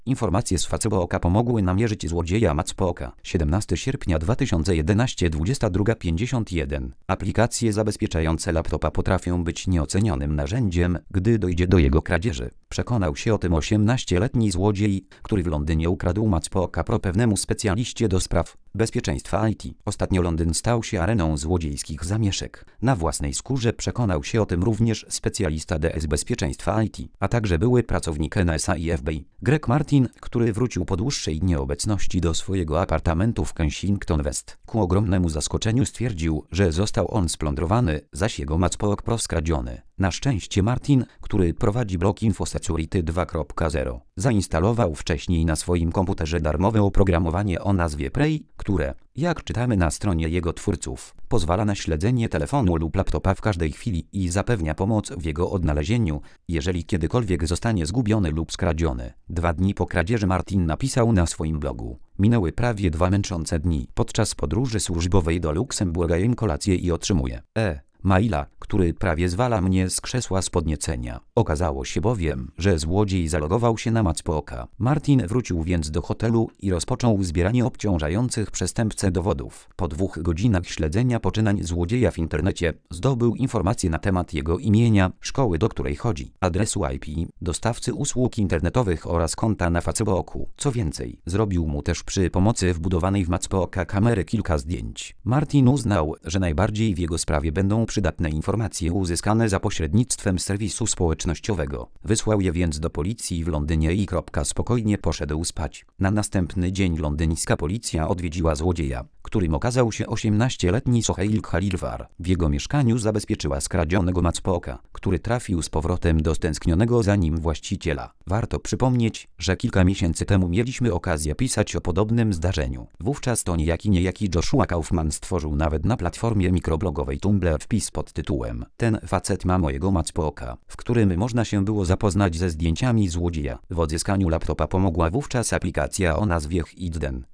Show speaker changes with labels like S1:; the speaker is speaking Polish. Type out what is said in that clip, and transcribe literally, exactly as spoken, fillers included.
S1: Informacje z Facebooka pomogły namierzyć złodzieja Matspooka. siedemnastego sierpnia dwa tysiące jedenastego, dwudziesta druga pięćdziesiąt jeden. Aplikacje zabezpieczające laptopa potrafią być nieocenionym narzędziem, gdy dojdzie do jego kradzieży. Przekonał się o tym osiemnastoletni złodziej, który w Londynie ukradł Matspooka pro pewnemu specjaliście do spraw bezpieczeństwa I T. Ostatnio Londyn stał się areną złodziejskich zamieszek. Na własnej skórze przekonał się o tym również specjalista D S bezpieczeństwa I T, a także były pracownik N S A i F B I. Greg Martin, który wrócił po dłuższej nieobecności do swojego apartamentu w Kensington West. Ku ogromnemu zaskoczeniu stwierdził, że został on splądrowany, zaś jego Matspook Pro skradziony. Na szczęście Martin, który prowadzi blog InfoSecurity dwa kropka zero, zainstalował wcześniej na swoim komputerze darmowe oprogramowanie o nazwie Prey, które, jak czytamy na stronie jego twórców, pozwala na śledzenie telefonu lub laptopa w każdej chwili i zapewnia pomoc w jego odnalezieniu, jeżeli kiedykolwiek zostanie zgubiony lub skradziony. Dwa dni po kradzieży Martin napisał na swoim blogu: minęły prawie dwa męczące dni. Podczas podróży służbowej do Luksemburga jem kolację i otrzymuję e maila, który prawie zwala mnie z krzesła z podniecenia. Okazało się bowiem, że złodziej zalogował się na Matspooka. Martin wrócił więc do hotelu i rozpoczął zbieranie obciążających przestępcę dowodów. Po dwóch godzinach śledzenia poczynań złodzieja w internecie zdobył informacje na temat jego imienia, szkoły, do której chodzi, adresu I P, dostawcy usług internetowych oraz konta na Facebooku. Co więcej, zrobił mu też przy pomocy wbudowanej w Matspooka kamery kilka zdjęć. Martin uznał, że najbardziej w jego sprawie będą przydatne informacje uzyskane za pośrednictwem serwisu społecznościowego. Wysłał je więc do policji w Londynie i kropka spokojnie poszedł spać. Na następny dzień londyńska policja odwiedziła złodzieja, którym okazał się osiemnastoletni Soheil Khalilwar. W jego mieszkaniu zabezpieczyła skradzionego Matspooka, który trafił z powrotem do stęsknionego za nim właściciela. Warto przypomnieć, że kilka miesięcy temu mieliśmy okazję pisać o podobnym zdarzeniu. Wówczas to niejaki niejaki Joshua Kaufman stworzył nawet na platformie mikroblogowej Tumblr wpis pod tytułem: ten facet ma mojego Matspooka, w którym można się było zapoznać ze zdjęciami złodzieja. W odzyskaniu laptopa pomogła wówczas aplikacja o nazwie Hidden.